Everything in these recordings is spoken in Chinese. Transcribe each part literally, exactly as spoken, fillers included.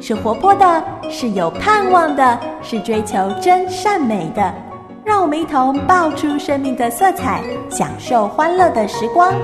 是活泼的，是有盼望的，是追求真善美的。让我们一同爆出生命的色彩，享受欢乐的时光。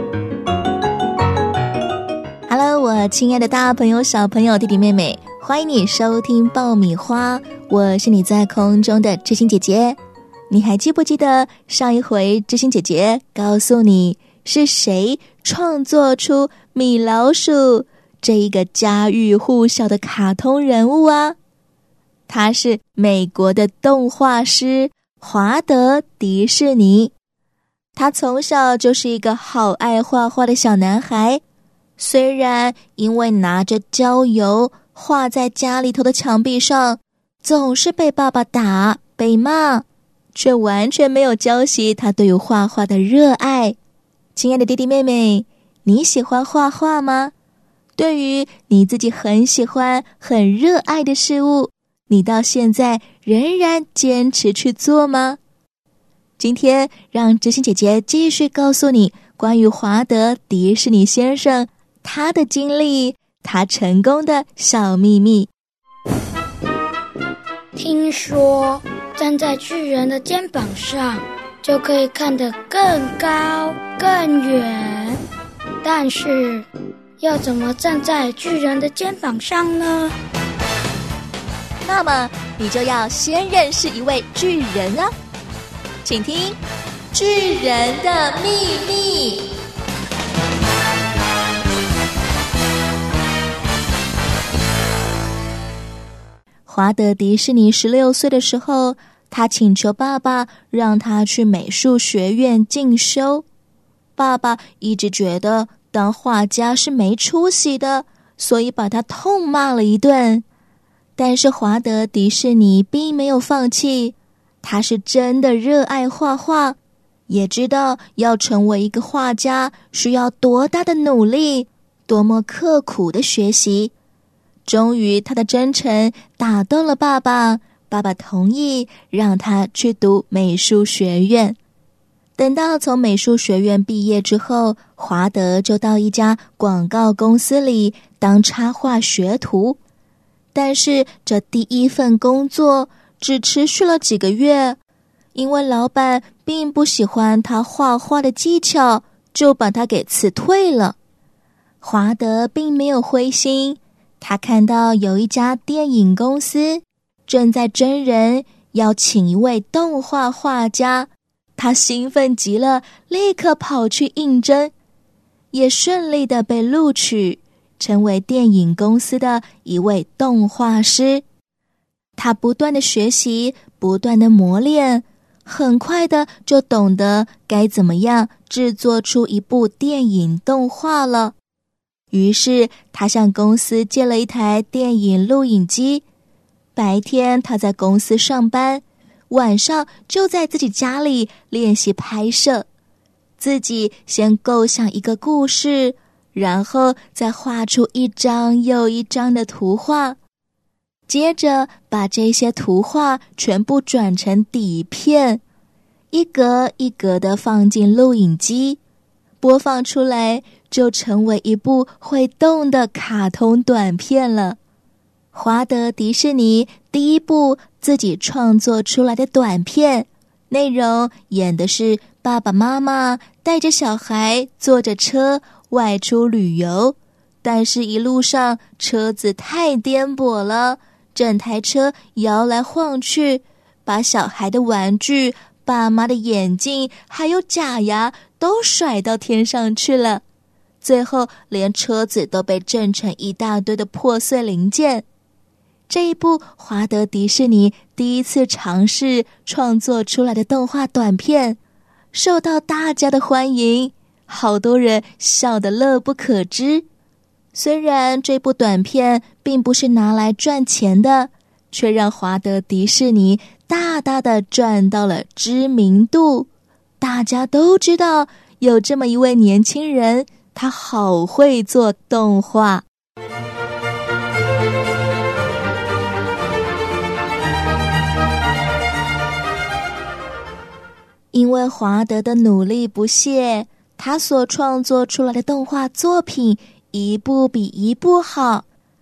Hello， 我亲爱的大朋友、小朋友、弟弟妹妹，欢迎你收听爆米花，我是你在空中的知心姐姐。你还记不记得上一回知心姐姐告诉你是谁创作出米老鼠这一个家喻户晓的卡通人物啊？他是美国的动画师华德·迪士尼。他从小就是一个好爱画画的小男孩，虽然因为拿着胶油画在家里头的墙壁上，总是被爸爸打、被骂，却完全没有浇熄他对于画画的热爱。亲爱的弟弟妹妹，你喜欢画画吗？对于你自己很喜欢、很热爱的事物，你到现在仍然坚持去做吗？今天让知心姐姐继续告诉你关于华德·迪士尼先生他的经历，他成功的小秘密。 听说站在巨人的肩膀上就可以看得更高更远，但是要怎么站在巨人的肩膀上呢？ 那么你就要先认识一位巨人啊，请听巨人的秘密。华德·迪士尼十六岁的时候，他请求爸爸让他去美术学院进修。爸爸一直觉得当画家是没出息的，所以把他痛骂了一顿。但是华德·迪士尼并没有放弃，他是真的热爱画画，也知道要成为一个画家需要多大的努力，多么刻苦的学习。终于他的真诚打动了爸爸，爸爸同意让他去读美术学院。等到从美术学院毕业之后，华德就到一家广告公司里当插画学徒。但是这第一份工作只持续了几个月，因为老板并不喜欢他画画的技巧，就把他给辞退了。华德并没有灰心，他看到有一家电影公司正在征人，要请一位动画画家，他兴奋极了，立刻跑去应征，也顺利的被录取，成为电影公司的一位动画师。他不断的学习，不断的磨练，很快的就懂得该怎么样制作出一部电影动画了。于是他向公司借了一台电影录影机，白天他在公司上班，晚上就在自己家里练习拍摄。自己先构想一个故事，然后再画出一张又一张的图画，接着把这些图画全部转成底片，一格一格的放进录影机，播放出来就成为一部会动的卡通短片了。华德·迪士尼第一部自己创作出来的短片，内容演的是爸爸妈妈带着小孩坐着车外出旅游，但是一路上车子太颠簸了，整台车摇来晃去，把小孩的玩具、爸妈的眼镜还有假牙都甩到天上去了，最后连车子都被震成一大堆的破碎零件。这一部华德·迪士尼第一次尝试创作出来的动画短片，受到大家的欢迎，好多人笑得乐不可支。虽然这部短片并不是拿来赚钱的，却让华德·迪士尼大大的赚到了知名度。大家都知道有这么一位年轻人，他好会做动画。因为华德的努力不懈，他所创作出来的动画作品一部比一部好。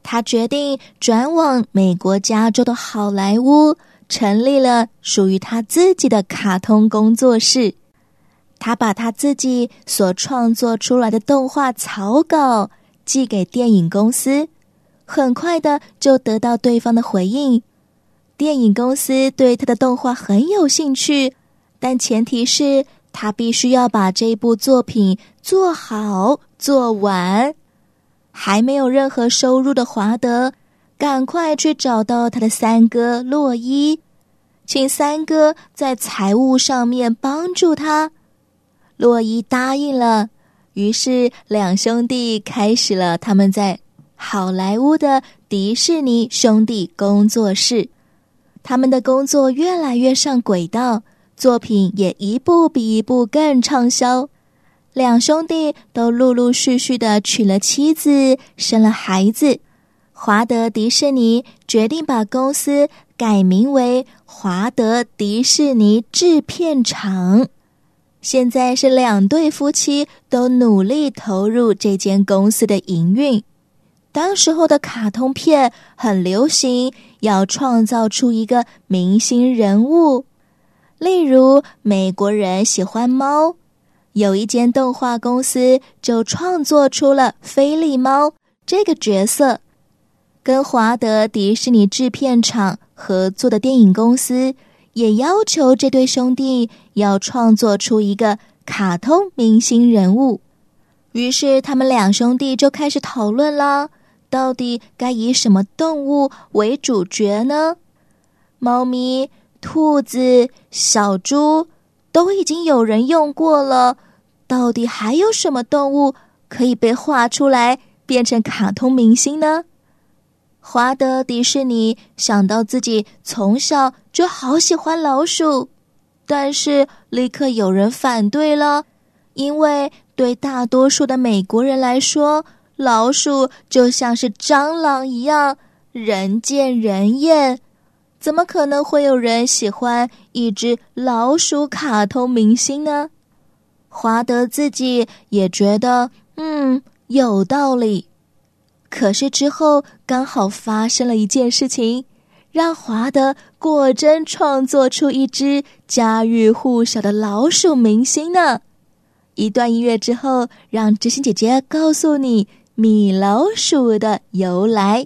他决定转往美国加州的好莱坞，成立了属于他自己的卡通工作室。他把他自己所创作出来的动画草稿寄给电影公司，很快的就得到对方的回应。电影公司对他的动画很有兴趣，但前提是他必须要把这部作品做好做完。还没有任何收入的华德赶快去找到他的三哥洛伊，请三哥在财务上面帮助他。洛伊答应了，于是两兄弟开始了他们在好莱坞的迪士尼兄弟工作室。他们的工作越来越上轨道，作品也一部比一部更畅销。两兄弟都陆陆续续的娶了妻子，生了孩子。华德迪士尼决定把公司改名为华德迪士尼制片厂。现在是两对夫妻都努力投入这间公司的营运。当时候的卡通片很流行，要创造出一个明星人物，例如美国人喜欢猫，有一间动画公司就创作出了菲利猫这个角色。跟华德迪士尼制片厂合作的电影公司也要求这对兄弟要创作出一个卡通明星人物。于是他们两兄弟就开始讨论啦，到底该以什么动物为主角呢？猫咪、兔子、小猪都已经有人用过了，到底还有什么动物可以被画出来变成卡通明星呢？华德迪士尼想到自己从小就好喜欢老鼠，但是立刻有人反对了，因为对大多数的美国人来说，老鼠就像是蟑螂一样，人见人厌，怎么可能会有人喜欢一只老鼠卡通明星呢？华德自己也觉得，嗯，有道理。可是之后刚好发生了一件事情，让华德果真创作出一只家喻户晓的老鼠明星呢。一段音乐之后，让知心姐姐告诉你米老鼠的由来。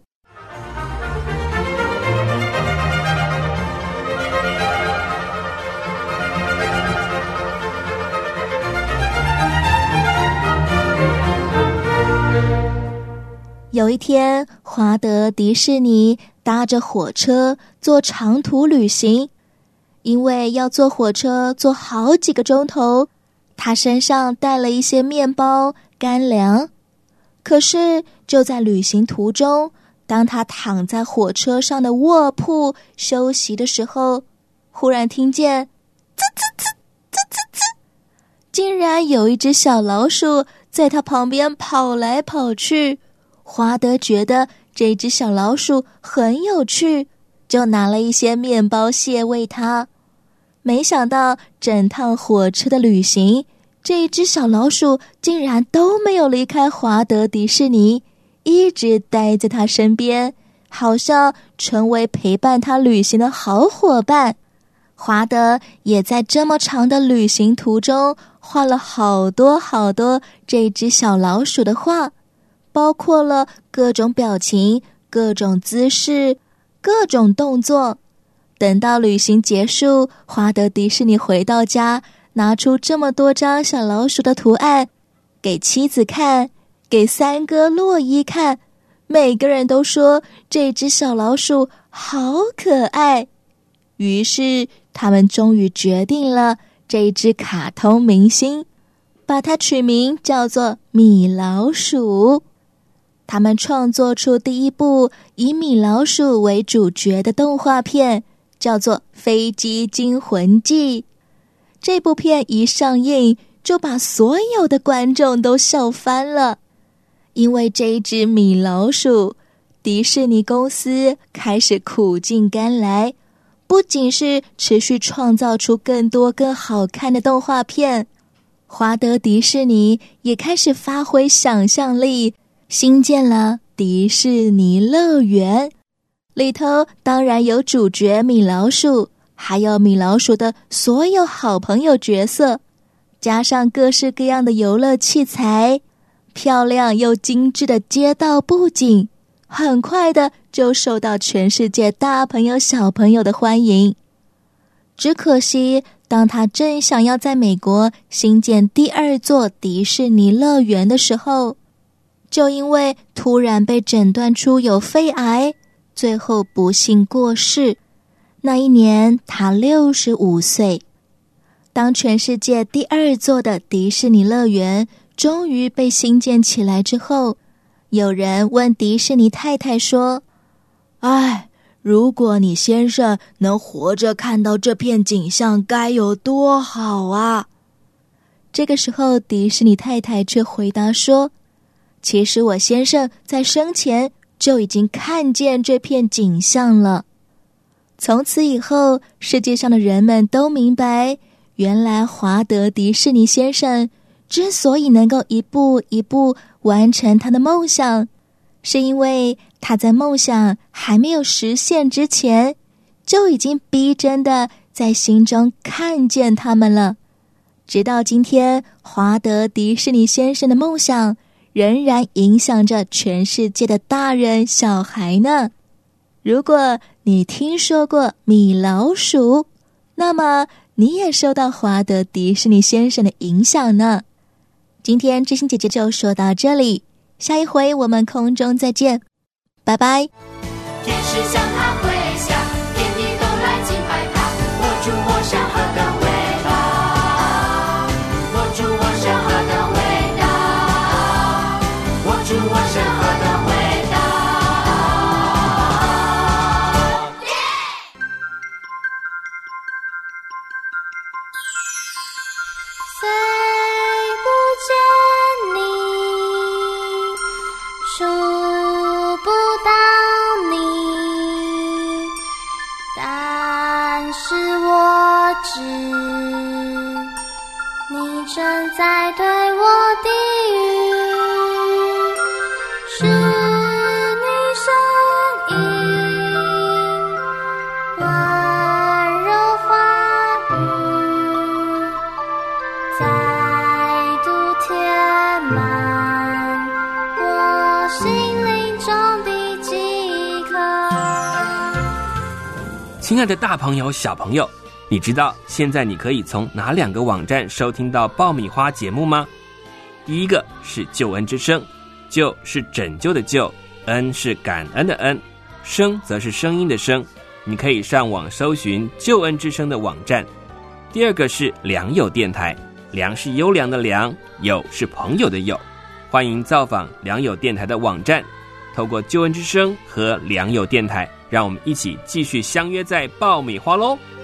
有一天，华德迪士尼搭着火车做长途旅行，因为要坐火车坐好几个钟头，他身上带了一些面包、干粮。可是就在旅行途中，当他躺在火车上的卧铺休息的时候，忽然听见呲呲呲呲呲呲，竟然有一只小老鼠在他旁边跑来跑去。华德觉得这只小老鼠很有趣，就拿了一些面包屑喂它。没想到整趟火车的旅行，这一只小老鼠竟然都没有离开华德迪士尼，一直待在他身边，好像成为陪伴他旅行的好伙伴。华德也在这么长的旅行途中画了好多好多这只小老鼠的画，包括了各种表情、各种姿势、各种动作。等到旅行结束，华德迪士尼回到家，拿出这么多张小老鼠的图案，给妻子看，给三哥洛伊看，每个人都说这只小老鼠好可爱。于是他们终于决定了这只卡通明星，把它取名叫做米老鼠。他们创作出第一部以米老鼠为主角的动画片，叫做《飞机惊魂记》。这部片一上映，就把所有的观众都笑翻了。因为这一只米老鼠，迪士尼公司开始苦尽甘来，不仅是持续创造出更多更好看的动画片，华德迪士尼也开始发挥想象力，新建了迪士尼乐园，里头当然有主角米老鼠，还有米老鼠的所有好朋友角色，加上各式各样的游乐器材，漂亮又精致的街道布景，很快的就受到全世界大朋友小朋友的欢迎。只可惜，当他正想要在美国新建第二座迪士尼乐园的时候，就因为突然被诊断出有肺癌，最后不幸过世。那一年他六十五岁。当全世界第二座的迪士尼乐园终于被兴建起来之后，有人问迪士尼太太说：哎，如果你先生能活着看到这片景象，该有多好啊！这个时候，迪士尼太太却回答说：其实我先生在生前就已经看见这片景象了。从此以后，世界上的人们都明白，原来华德迪士尼先生之所以能够一步一步完成他的梦想，是因为他在梦想还没有实现之前，就已经逼真的在心中看见他们了。直到今天，华德迪士尼先生的梦想仍然影响着全世界的大人小孩呢。如果你听说过米老鼠，那么你也受到华德迪士尼先生的影响呢。今天知心姐姐就说到这里，下一回我们空中再见，拜拜。 天使向他挥下，天地都来敬拜他，握住我手何等伟大，握住我手何等伟大，握住我手何等伟大。 虽不见你，触不到你，但是我知你正在对我低语，是你声音温柔话语，再度填满我心灵中的饥渴。 亲爱的大朋友小朋友，你知道现在你可以从哪两个网站收听到爆米花节目吗？第一个是救恩之声，救是拯救的救，恩是感恩的恩，声则是声音的声，你可以上网搜寻救恩之声的网站。第二个是良友电台，良是优良的良，友是朋友的友，欢迎造访良友电台的网站，透过救恩之声和良友电台，让我们一起继续相约在爆米花咯。